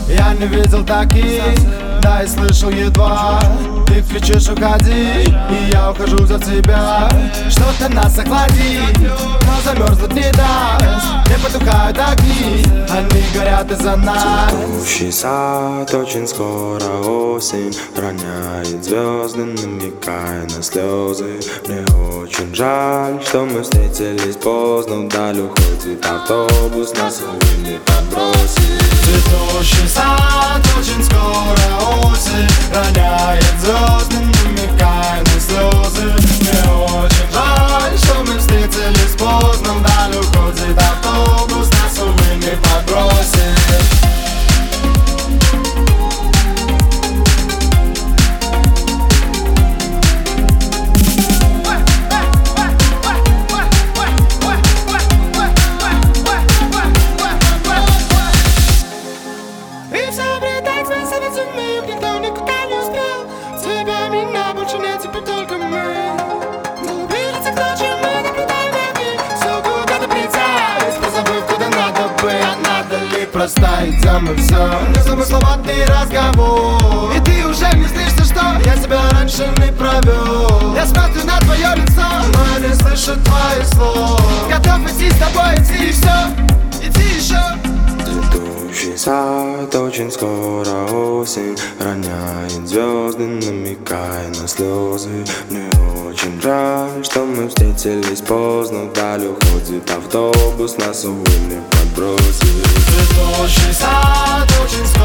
Я не видел таких, да и слышал едва. Ты кричишь уходи, и я ухожу за тебя. Что-то нас охладит, но замерзнуть не даст. Не потухают огни, они горят из-за нас. Цветущий сад, очень скоро осень роняет звезды, намекая на слезы. Мне очень жаль, что мы встретились поздно. Вдаль уходит автобус, нас увы подбросит. Цветущий сад, очень скоро осень роняет звезды, намекая на слезы. Мне очень жаль, что мы встретились поздно. Вдаль уходит автобус, нас увы не подбросит. Никто никуда не успел. Тебя, меня больше нет, теперь только мы. Мы ближе к ночи, мы наблюдаем огни. Все куда-то прицелись, позабыв, куда надо быть. А надо ли просто идем и все? Незамысловатый разговор. И ты уже не злишься, что я тебя раньше не провел. Я смотрю на твое лицо, но я не слышу твоих слов. Готов идти с тобой, идти и все, иди еще. Цветущий сад, очень скоро осень роняет звезды, намекая на слезы. Мне очень жаль, что мы встретились поздно. Вдаль уходит автобус, нас увы не подбросит. Цветущий сад, очень